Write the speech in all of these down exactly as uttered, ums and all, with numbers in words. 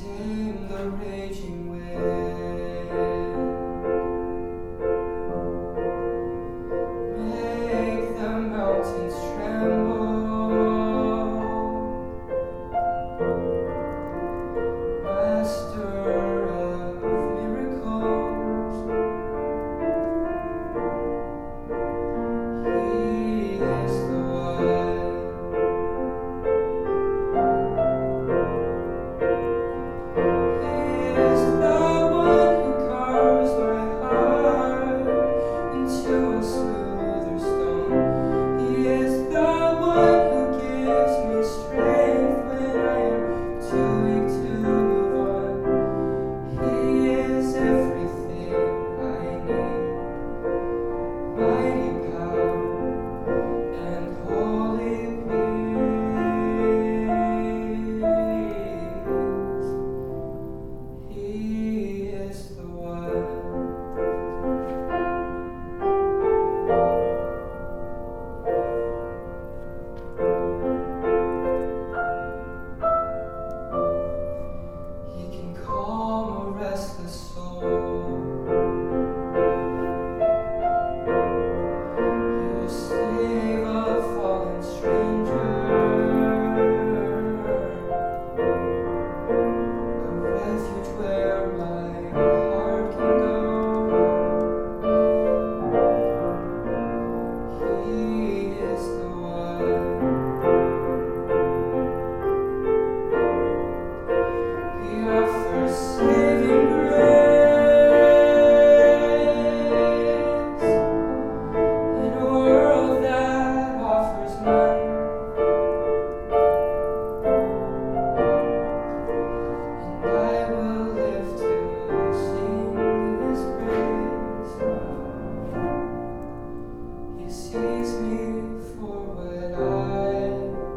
tame the raging wind. Make the mountains tremble. Master of miracles, He is the one. He is the one who carves my heart into a smoother stone. He is the one who gives me strength when I am too weak to move on. He is everything I need. Mighty power and holy peace. He is the one. He can calm a restless soul. He will save a fallen stranger. A refuge where my heart can go. He is the one. He offers saving grace in a world that offers none. And I will live to sing His praise. He sees me for what I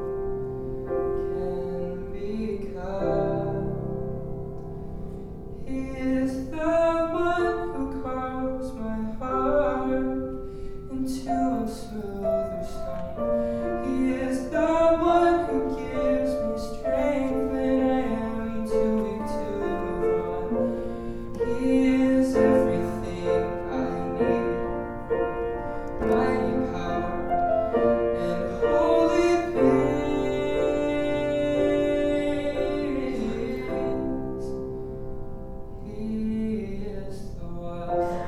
can become. He is the one who carves my heart into a smoother stone. He is the one who gives me strength when I am too weak to move on. He is everything I need. Mighty power and holy peace. He is the one.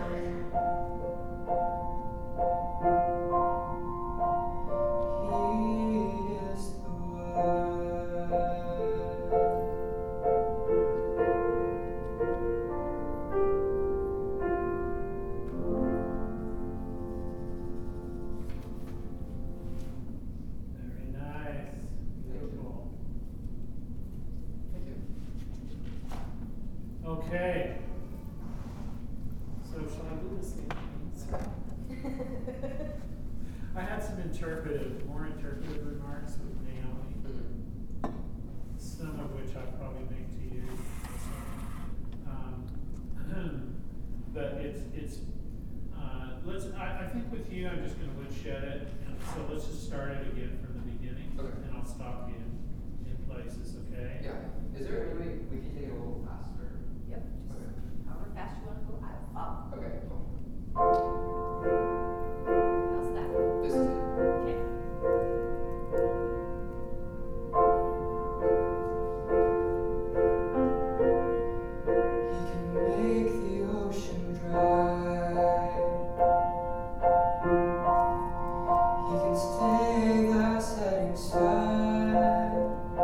He is the one. Very nice. Beautiful. Thank you. Okay. So shall I do the same things? I had some interpretive, more interpretive remarks with Naomi, some of which I'll probably make to you. Um, but it's it's uh, let's. I, I think with you, I'm just going to woodshed it, and so let's just start it again from the beginning, Okay. and I'll stop you in, in places. Okay? Yeah. Is there any way we can take it a little faster? Yep, just Okay. however fast you want to go, I will follow. Okay, cool. How's that? This is it. Okay. He can make the ocean dry. He can stay the setting sun.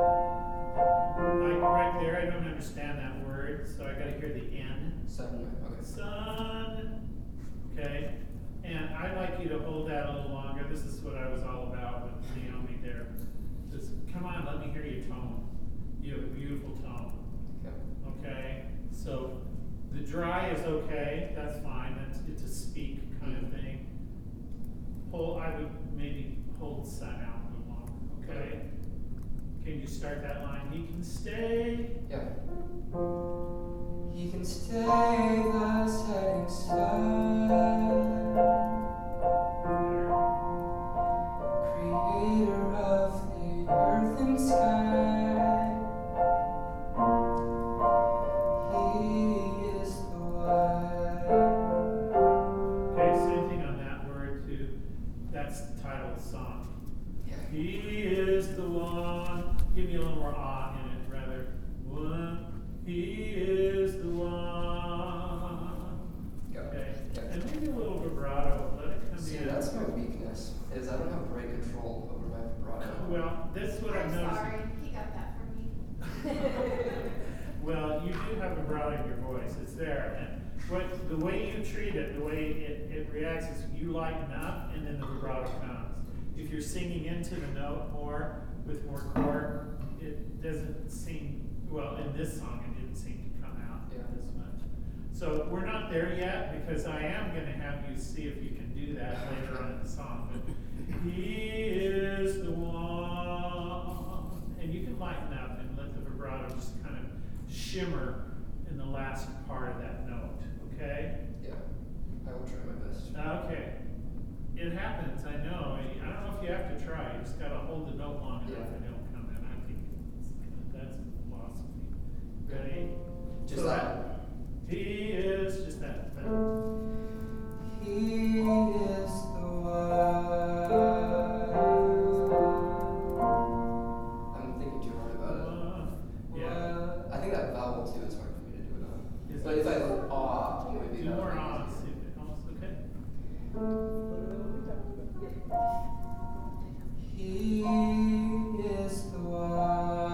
Like right there, I don't understand that word, so I got to hear the N. Sun. Okay. Sun. Okay. And I'd like you to hold that a little longer. This is what I was all about with Naomi there. Just come on, let me hear your tone. You have a beautiful tone. Okay. Okay. So the dry is okay. That's fine. That's it's a speak kind of thing. Hold. I would maybe hold sun out a little longer. Okay. Can you start that line? He can stay. Yeah. He can stay the setting sun. Creator of the earth and sky. Well, you do have vibrato in your voice. It's there. And what the way you treat it, the way it, it reacts is you lighten up and then the vibrato comes. If you're singing into the note more with more chord, it doesn't seem, well, in this song it didn't seem to come out Yeah. as much. So we're not there yet because I am going to have you see if you can do that later on in the song. But he is the one. And you can lighten up and let the vibrato just kind of shimmer in the last part of that note, okay? Yeah. I will try my best. Okay. It happens, I know. I don't know if you have to try. You just got to hold the note long enough Yeah. and it'll come in. I think it's, that's the philosophy. Ready? Just So that. He is just that. that. He is the one. I'm thinking too hard about Uh, yeah. it. I think that vowel too is hard for me to do it on. Is But it- if I go ah, maybe Do that more would be on. easy. See if it helps. Okay. He is the one.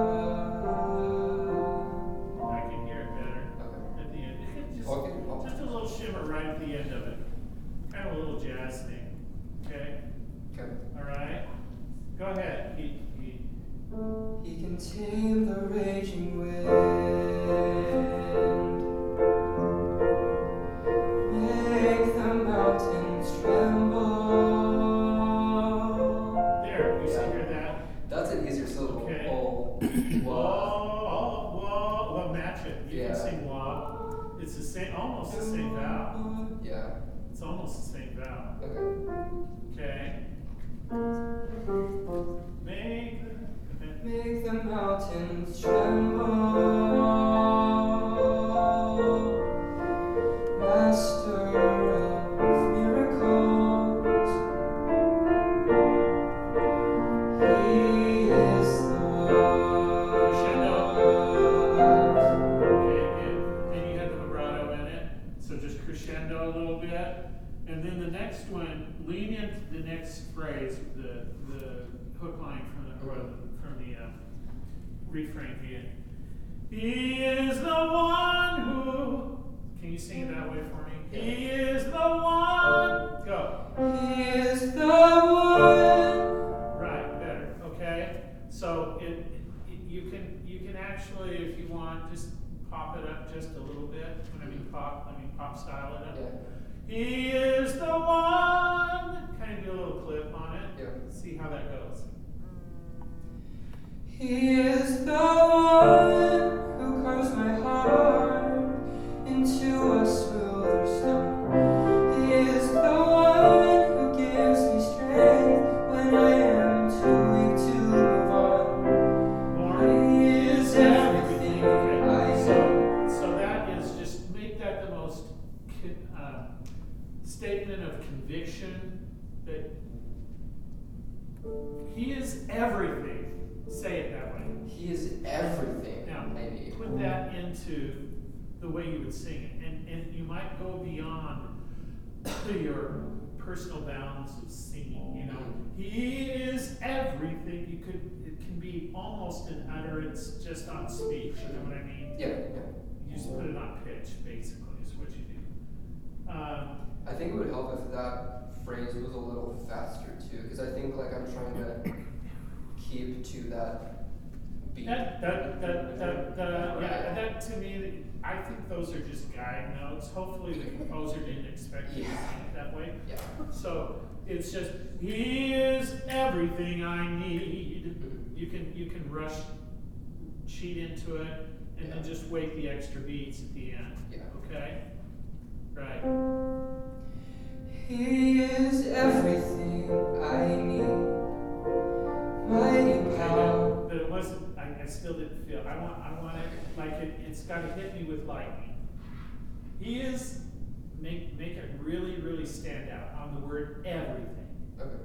I can hear it better Okay. at the end. Just, Okay, well. just a little shimmer right at the end of it. Kind of a little jazz thing. Okay? Okay. All right? Go ahead. He, he, He can tame the raging wind, make the mountains tremble. there, you see hear that? That's an easier syllable. Okay. Oh, Whoa, wah. whoa, well, match it. You Yeah. can sing wah. It's the same, almost the same vowel. Yeah. It's almost the same vowel. Okay. Okay? Make the, Make the mountains tremble. Master of miracles, He is the one. okay, and then you had the vibrato in it, so just crescendo a little bit. And then the next one, lean into the next phrase, the the hook line from the, or the from the uh, refrain here. He is the one who. Can you sing it that way for me? Yeah. He is the one. Go. He is the one. Right, better. Okay. So it, it you can you can actually, if you want, just pop it up just a little bit. When I mean pop, I mean pop style it up. Yeah. He is the one. Kind of do a little clip on it. Yeah. See how that goes. He is the one who carves my heart into a smoother stone. He is the one who gives me strength when I am too weak to move on. More. He is everything Okay. I So so that is just make that the most con- uh, statement of conviction that He is everything. Say it that way. He is everything Now, I need. put that into the way you would sing it, and and you might go beyond your personal bounds of singing. You know, He is everything. You could it can be almost an utterance just on speech. You know what I mean? Yeah, yeah. You just put it on pitch, basically, is what you do. Um, I think it would help if that phrase was a little faster too, because I think like I'm trying to keep to that beat. That, that, that, that, that, yeah, that to me, I think those are just guide notes. Hopefully the composer didn't expect you to Yeah. sing it that way. Yeah. So it's just, He is everything I need. Mhm. You can, you can rush, cheat into it, and then Yeah. just wait the extra beats at the end. Yeah. Okay? Right. He is everything I need. Mighty Okay, power. but it wasn't, I, I still didn't feel, I want, I want it, like it, it's gotta hit me with lightning. He is, make, make it really, really stand out on the word everything. Okay.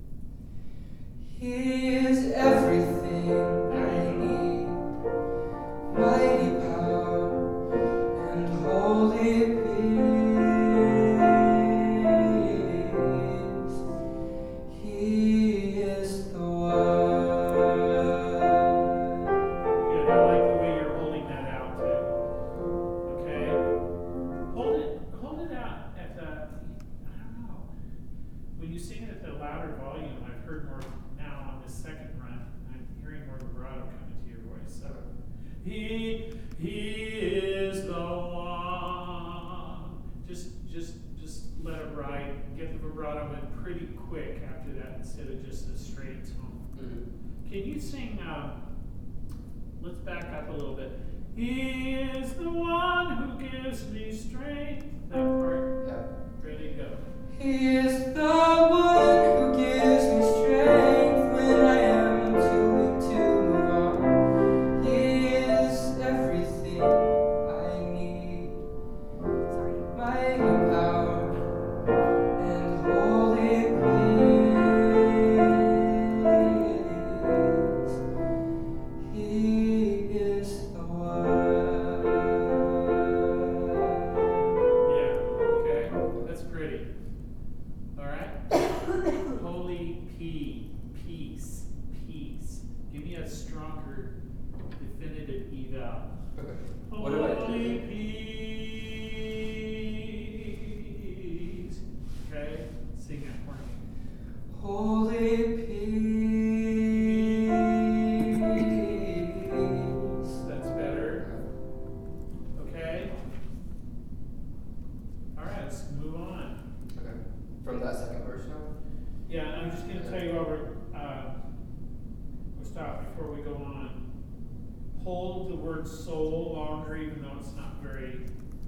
He is everything I need. Mighty power and holy peace. He is the one. Good, I like the way you're holding that out too. He is the one. Just, just, just let it ride. Get the vibrato in pretty quick after that instead of just a straight tone. Mhm. Can you sing? Uh, let's back up a little bit. He is the one who gives me strength. That part. Yeah. Ready, go. He is the one who gives me strength when I am too weak to move on. He is everything I need. Sorry. My power and holy peace. He is the one. Yeah, okay. That's pretty. All right. Holy P, peace, peace. Give me a stronger, definitive eval. Okay. What do I Holy do? peace. Okay, sing that for me. Holy peace. That's better. Okay. All right, let's move on. Okay. From that second verse now? Yeah, and I'm just going to tell you over. Uh, we'll stop before we go on. Hold the word soul longer, even though it's not very.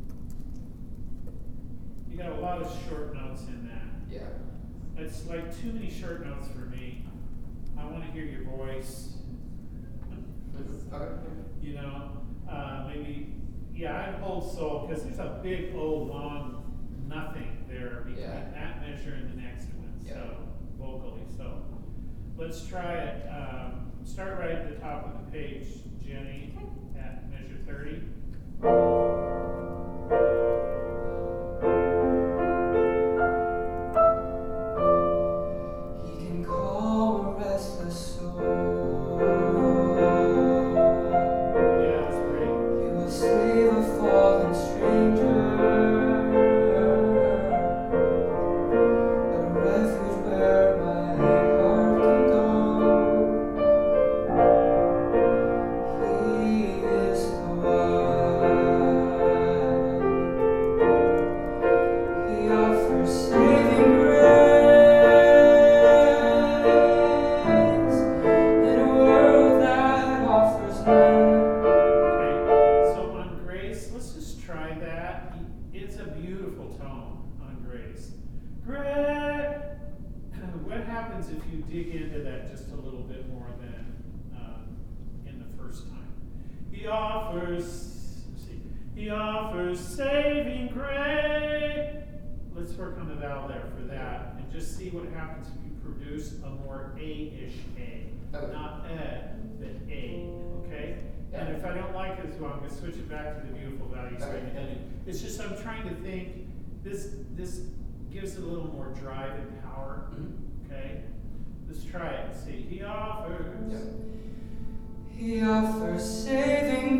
You got a lot of short notes in that. Yeah. It's like too many short notes for me. I want to hear your voice. Okay. You know, uh, maybe, yeah, I'd hold soul because there's a big old long nothing there between Yeah. that measure and the next one. Yeah. So vocally, so let's try it. Um, start right at the top of the page, Jenny, at measure thirty. He can calm a restless soul. Yeah, that's great. He will save a fallen stranger. A refuge where my heart can go. He is the one. He offers saving grace in a world that offers none. Okay, so on grace, let's just try that. It's a beautiful tone on grace. Grace. What happens if you dig into that just a little bit more than um, in the first time? He offers, let's see, he offers saving grace. Let's work on the vowel there for that and just see what happens if you produce a more A-ish A. Okay. Not eh, but A, okay? And if I don't like it as well, I'm gonna switch it back to the beautiful values right Okay. ahead. It's just I'm trying to think, this this gives it a little more drive and power, Mhm. okay? Let's try it. See, he offers. Yeah. He offers saving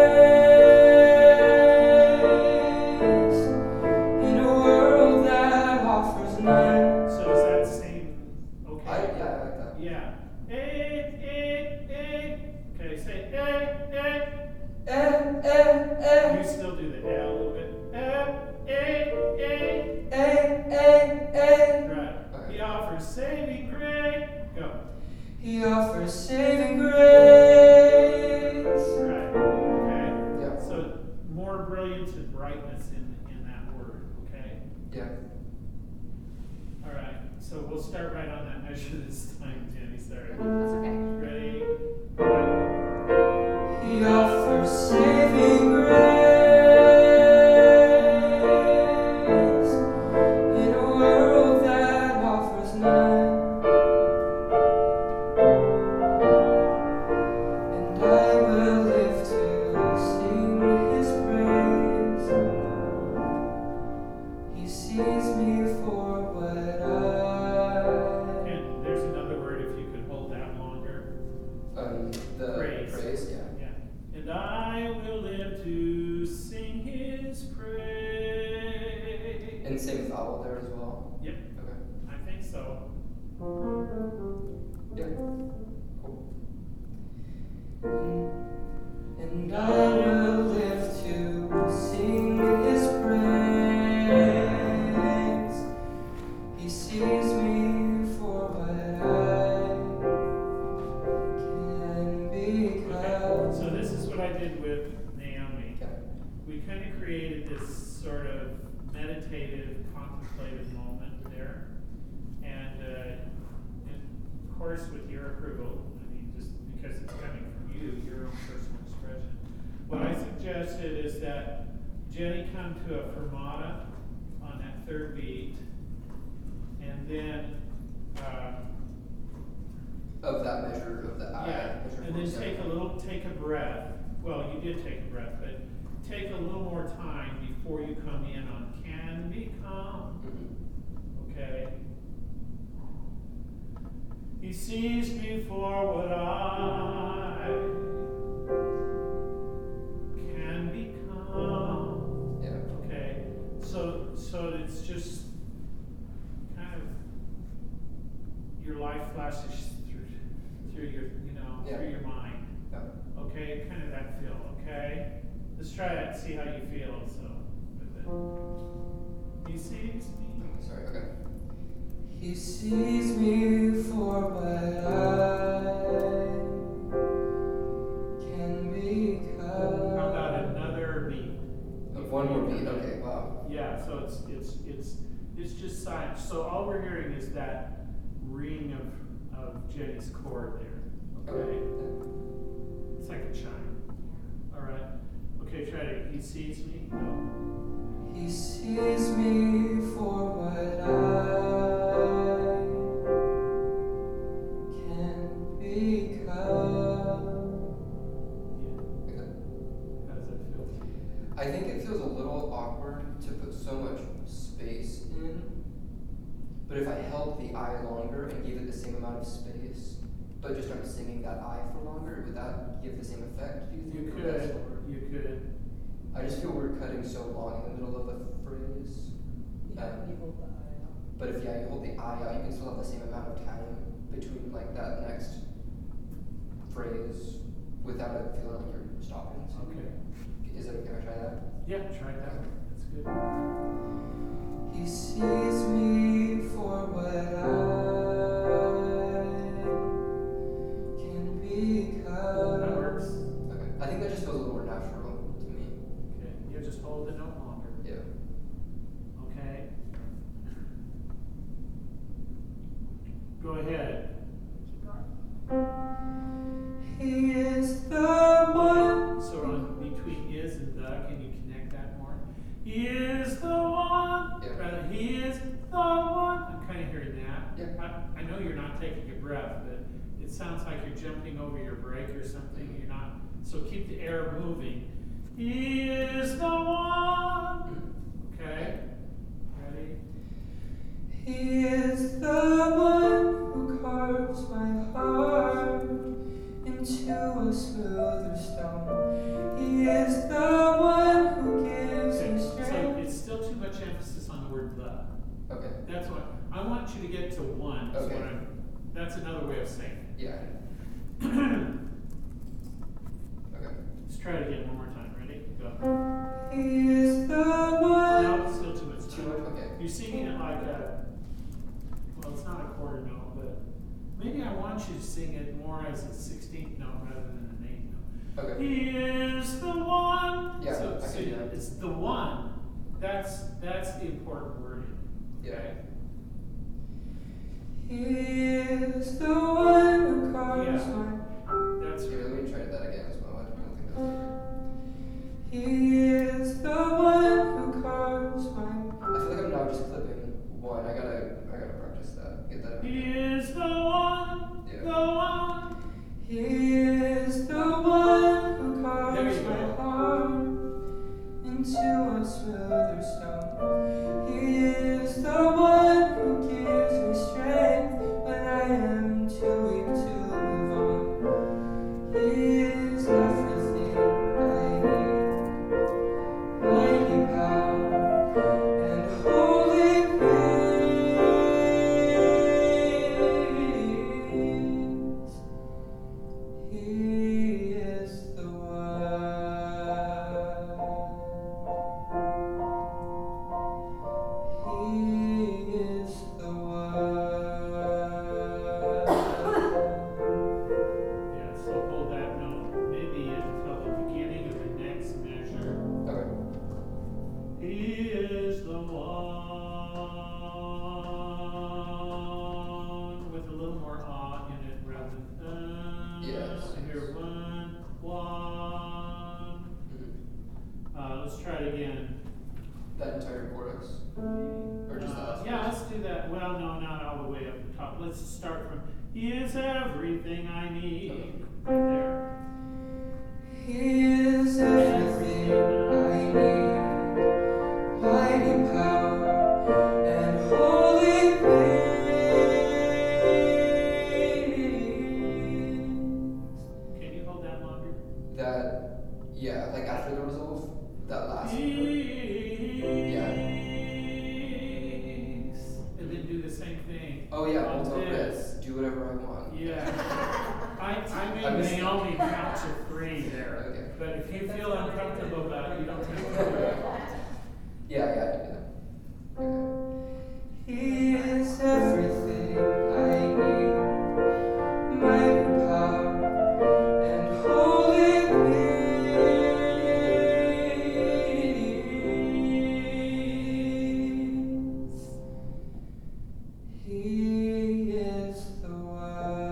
grace in a world that offers none. So is that same, okay? I, yeah, I like that. Yeah. A, A, A. Okay, say A, A. Eh, eh, eh, You still do the A a little bit. A, A, A. eh, eh, eh. Right. Okay. He offers saving grace. Go. He offers saving grace. Right. Okay. Yeah. So more brilliance and brightness in, in that word. Okay. Yeah. All right. So we'll start right on that measure this time, Jenny. Sorry. That's okay. Ready? One. He offers saving grace in a world that offers none. And I will live to sing his praise. He sees me for what I And there's another word if you could hold that longer. Um, the Praise. praise, yeah. Yeah. And I will live to sing his praise. And same vowel there as well. Yep, Okay. I think so. Yeah. Cool. and I will create this sort of meditative, contemplative moment there. And, uh, and of course, with your approval, I mean, just because it's coming from you, your own personal expression. What I suggested is that Jenny come to a fermata on that third beat, and then, uh, Of that measure of the I. yeah, measure and then forty-seven. take a little, take a breath. Well, you did take a breath, but take a little more time before you come in on can become. Mhm. Okay. He sees me for what I can become. Yeah. Okay. So so it's just kind of your life flashes through through your you know Yeah. through your mind. Yeah. Okay, kind of that feel, okay? Let's try that and see how you feel, so, with it. He sees me. Oh, sorry, okay. He sees me for what I can become. How about another beat? Uh, One more beat, okay, wow. Yeah, so it's, it's, it's, it's just silent. So all we're hearing is that ring of, of Jenny's chord there, okay? It's like a chime. All right. Okay, try to, he sees me, go. He sees me for what I can become. Yeah. Okay. How does that feel to you? I think it feels a little awkward to put so much space in, but if I held the I longer and gave it the same amount of space, but just started singing that I for longer, would that give the same effect, do you think? You or that's could, lower? you could. I just feel we're cutting so long in the middle of a phrase. Yeah, Um, when you hold the eye out. But if yeah, you hold the I out, you can still have the same amount of time between like that next phrase without it feeling like you're stopping. So Okay. Is it okay if I try that? Yeah, try that. That's good. He sees me for what I can become. That works. Okay. I think that just feels a little more natural to me. Okay. You just hold the note longer. Yeah. Okay. Go ahead. Keep going. He is the one. So on between is and the, can you connect that more? He is the one. Yeah. Rather, he is the one. I'm kind of hearing that. Yeah. I, I know you're not taking a breath, but it sounds like you're jumping over your break or something. You're not. So keep the air moving. He is the one. Okay. Ready? He is the one who carves my heart into a smoother stone. He is the one who gives Okay. me So strength. it's still too much emphasis on the word the. Okay. That's what I want you to get to one. Is Okay. what I'm, that's another way of saying Yeah. it. Okay. Let's try it again one more time. Ready? Go. He is the one. No, it's still too much. Too time. much? Okay. You're singing it like a. Well, it's not a quarter note, but maybe I want you to sing it more as a sixteenth note rather than an eighth note. Okay. He is the one. Yeah, So, I so can do that. it's the one. That's that's the important wording. Yeah. Okay? He is the one who carves Yeah. my. That's Here, let me try that again as well. I don't think that's good. He is the one who carves my. I feel like I'm now just clipping one. I gotta, I gotta practice that. Get that. He is the one. Yeah. The one. He is the one who carves There you my go. heart into a smoother stone. He is the one who gives me strength when I am too weak to move on. He is everything I need. Mighty power and holy peace. He is the one. Uh, let's try it again. That entire chorus? Or just that Uh, last yeah, verse? let's do that. Well, no, not all the way up the top. Let's start from He is everything I need. Right there. He is everything I need, mighty power and holy peace. Can you hold that longer? That, yeah, like after the resolve, that last Peace. Yeah. And then do the same thing. Oh yeah, on multiple this. bits. Do whatever I want. Yeah. I, I I made missed it. Naomi count to three there. Okay. But if you feel uncomfortable about it, you don't have to do it. Yeah, yeah, I can do that. Okay. He is everything I need, mighty power and holy peace. He is the one.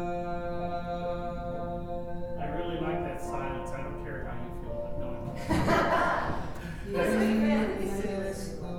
I really like that silence. I don't care how you feel about knowing. He Yes, we can. is the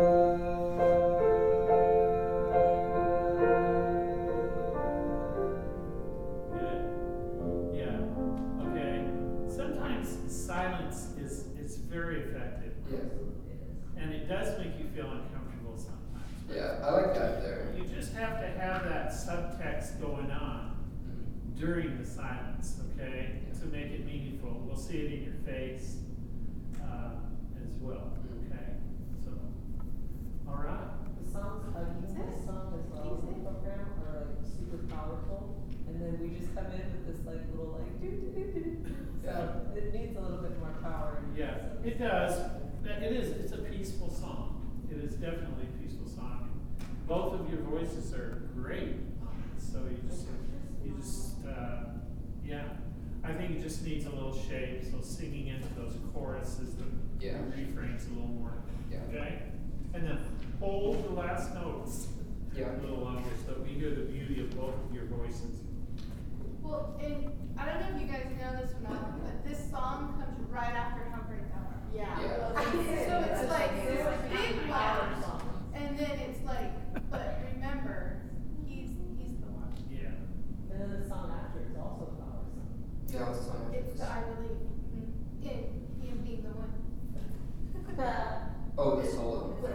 one. Good. Yeah. Okay. Sometimes silence is is very effective, Yeah. and it does make you feel uncomfortable sometimes. But Yeah, I like that there. You just have to have that subtext going on Mhm. during the silence, okay, to make it meaningful. We'll see it in your face uh, as well, okay? So, all right. The songs, uh, you know, the song as well as the program are like super powerful, and then we just come in with this like little like doo doo doo doo. So it needs a little bit more power. Yeah, So- it does. It is. It's a peaceful song. It is definitely a peaceful song. Both of your voices are great on it. So you just, you just, uh, yeah. I think it just needs a little shape. So singing into those choruses, the, Yeah. the refrains a little more. Yeah. Okay. And then hold the last notes Yeah. a little longer so that we hear the beauty of both of your voices. Well, and I don't know if you guys know this or not, but this song comes right after Comforting Thou Art. Yeah. Yeah. So it's like this big power loud, song. and then it's like, but remember, he's he's the one. Yeah. And then the song after is also a power song. Yeah, what's the song after It's this? the I believe in him being the one. Oh, the solo? The